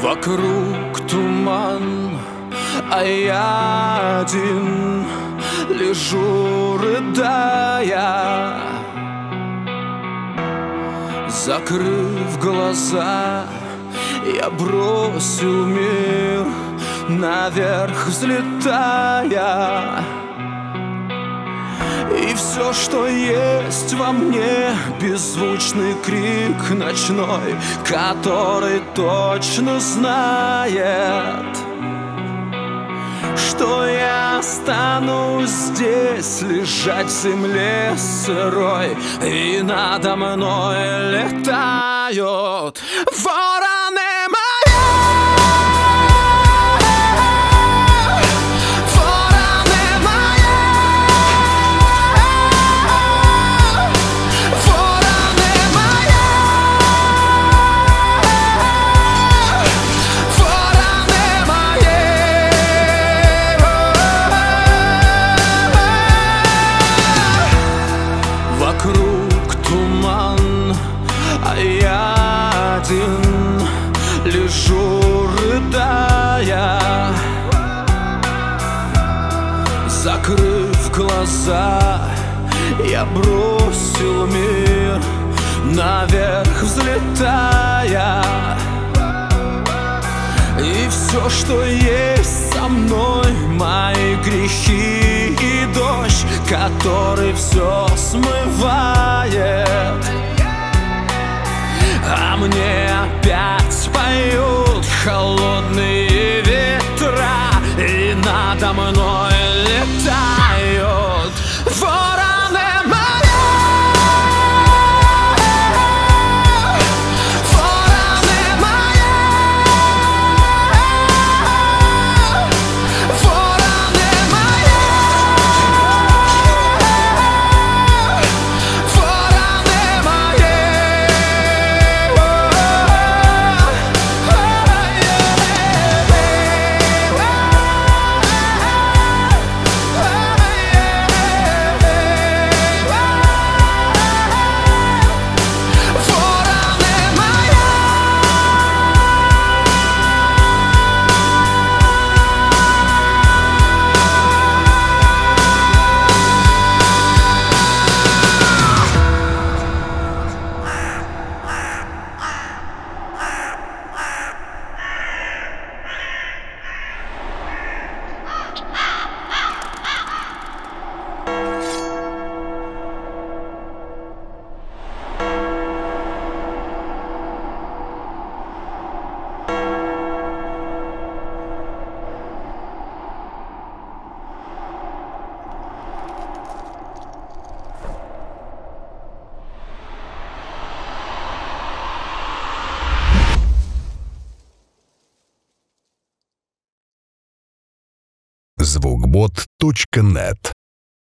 Вокруг туман, а я один лежу, рыдая. Закрыв глаза, я бросил мир наверх, взлетая. И все, что есть во мне, беззвучный крик ночной, который точно знает, что я останусь здесь, лежать в земле сырой, и надо мной летают вороны. Вокруг туман, а я один лежу, рыдая. Закрыв глаза, я бросил мир наверх, взлетая. И все, что есть со мной, мои грехи и дождь, который все смывает. А мне опять поют холодные ветра, и надо мной летают вороны. Звукбот.нет